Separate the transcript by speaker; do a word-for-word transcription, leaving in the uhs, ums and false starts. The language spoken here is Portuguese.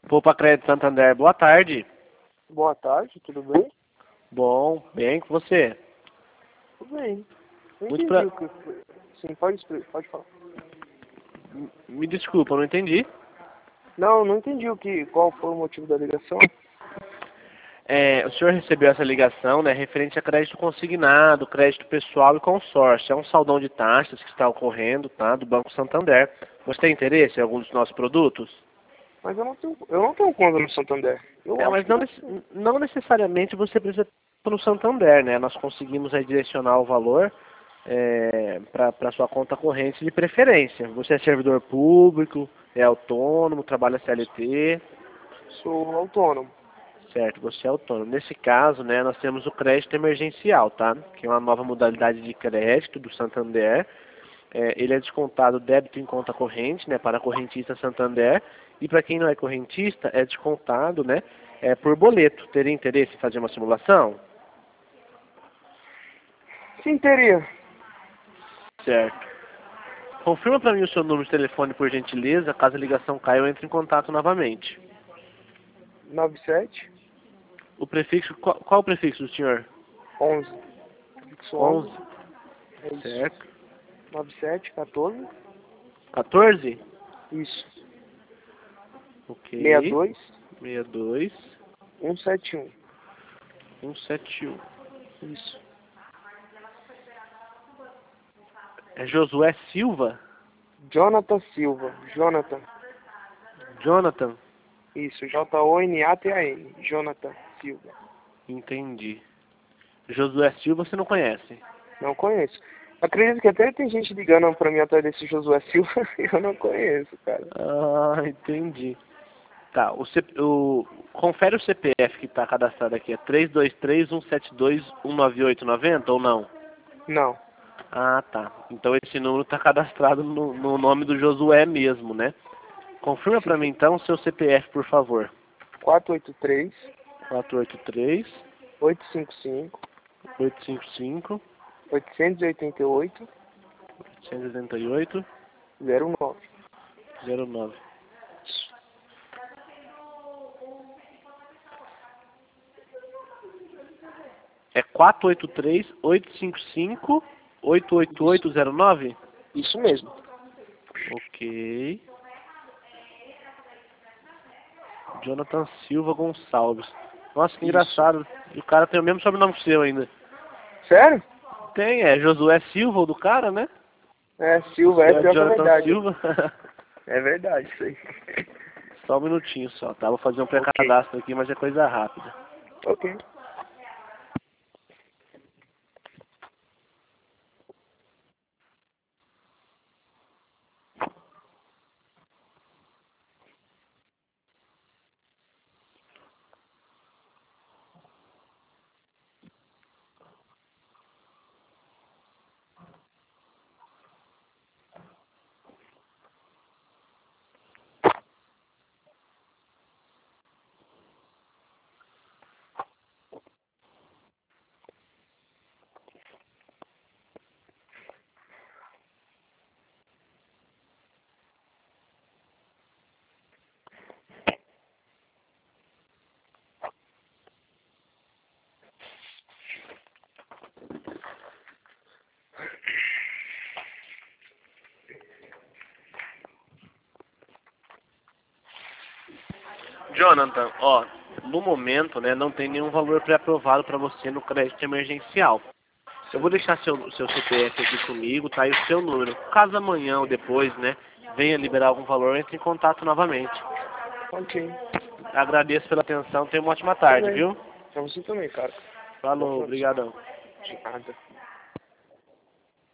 Speaker 1: Poupa Crédito Santander, boa tarde.
Speaker 2: Boa tarde, tudo bem?
Speaker 1: Bom, bem com você?
Speaker 2: Tudo bem. Não
Speaker 1: Muito
Speaker 2: entendi
Speaker 1: pra...
Speaker 2: o que foi. Sim, pode, expli- pode falar.
Speaker 1: Me desculpa, eu não entendi.
Speaker 2: Não, não entendi o que, qual foi o motivo da ligação.
Speaker 1: É, o senhor recebeu essa ligação, né, referente a crédito consignado, crédito pessoal e consórcio. É um saldão de taxas que está ocorrendo, tá, do Banco Santander. Você tem interesse em algum dos nossos produtos?
Speaker 2: Mas eu não tenho, eu não tenho conta no Santander. Eu
Speaker 1: É,
Speaker 2: acho
Speaker 1: mas
Speaker 2: que
Speaker 1: não,
Speaker 2: não.
Speaker 1: nece- não necessariamente você precisa estar no Santander, né? Nós conseguimos aí direcionar o valor é, para sua conta corrente de preferência. Você é servidor público, é autônomo, trabalha C L T,
Speaker 2: Sou autônomo.
Speaker 1: certo? Você é autônomo. Nesse caso, né, nós temos o crédito emergencial, tá? Que é uma nova modalidade de crédito do Santander. É, ele é descontado débito em conta corrente, né, para correntista Santander, e para quem não é correntista é descontado, né, é, por boleto. Teria interesse em fazer uma simulação?
Speaker 2: Sim, teria.
Speaker 1: Certo. Confirma para mim o seu número de telefone, por gentileza. Caso a ligação caia, eu entre em contato novamente.
Speaker 2: nove sete
Speaker 1: O prefixo, qual, qual o prefixo do senhor?
Speaker 2: onze. Fixo
Speaker 1: onze.
Speaker 2: onze. É isso.
Speaker 1: Certo.
Speaker 2: nove sete quatorze.
Speaker 1: quatorze?
Speaker 2: Isso.
Speaker 1: Ok.
Speaker 2: dois
Speaker 1: sessenta e dois.
Speaker 2: um sete um.
Speaker 1: cento e setenta e um.
Speaker 2: Isso.
Speaker 1: É Josué Silva?
Speaker 2: Jonathan Silva. Jonathan.
Speaker 1: Jonathan?
Speaker 2: Isso. J O N A T A N. Jonathan Silva.
Speaker 1: Entendi. Josué Silva você não conhece?
Speaker 2: Não conheço. Acredito que até tem gente ligando pra mim atrás desse Josué Silva e eu não conheço, cara.
Speaker 1: Ah, entendi. Tá, o, C... o... confere o C P F que está cadastrado aqui. É três dois três, um sete dois, um nove oito nove zero ou não?
Speaker 2: Não.
Speaker 1: Ah, tá. Então esse número está cadastrado no, no nome do Josué mesmo, né? Confirma para mim então o seu C P F, por favor.
Speaker 2: quatro oito três,
Speaker 1: quatro oito três,
Speaker 2: oito cinco cinco,
Speaker 1: oito cinco cinco,
Speaker 2: oito oito oito,
Speaker 1: oito oito oito,
Speaker 2: zero nove.
Speaker 1: zero nove. É quatro oito três, oito cinco cinco, oito oito oito zero nove?
Speaker 2: Isso mesmo.
Speaker 1: Ok. Jonathan Silva Gonçalves. Nossa, que
Speaker 2: Isso.
Speaker 1: engraçado. E o cara tem o mesmo sobrenome que o seu ainda.
Speaker 2: Sério?
Speaker 1: Tem, é Josué Silva, o do cara, né?
Speaker 2: É, Silva,
Speaker 1: Seu
Speaker 2: é
Speaker 1: é
Speaker 2: pior que é
Speaker 1: Jonathan
Speaker 2: verdade.
Speaker 1: Silva.
Speaker 2: É verdade isso aí.
Speaker 1: Só um minutinho só, tá? Vou fazer um
Speaker 2: Ok.
Speaker 1: pré-cadastro aqui, mas é coisa rápida.
Speaker 2: Ok.
Speaker 1: Jonathan, ó, no momento, né, não tem nenhum valor pré-aprovado para você no crédito emergencial. Eu vou deixar seu, seu C P F aqui comigo, tá? E o seu número. Caso amanhã ou depois, né, venha liberar algum valor, entre em contato novamente.
Speaker 2: Ok.
Speaker 1: Agradeço pela atenção, tenha uma ótima
Speaker 2: Tudo
Speaker 1: tarde,
Speaker 2: bem.
Speaker 1: viu?
Speaker 2: Pra você também, cara. Bom
Speaker 1: Falou,
Speaker 2: final de semana.
Speaker 1: obrigadão.
Speaker 2: De nada.